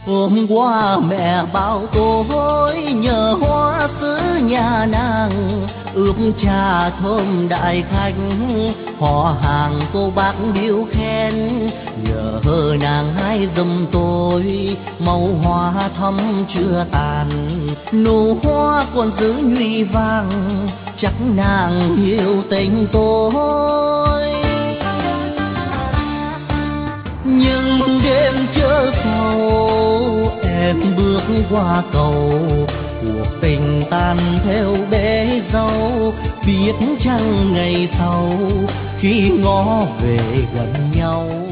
Hôm qua mẹ bảo tôi nhờ hoa sứ nhà nàng ướp trà thơm đại khách, họ hàng cô bác biếu khen nhờ nàng hái giùm tôi màu hoa thắm chưa tàn, nụ hoa còn giữ nhụy vàng, chắc nàng hiểu tình tôi. Nhưng đêm chớ sầu em bước qua cầu, cuộc tình tan theo bể dâu, biết chăng ngày sau khi ngó về gần nhau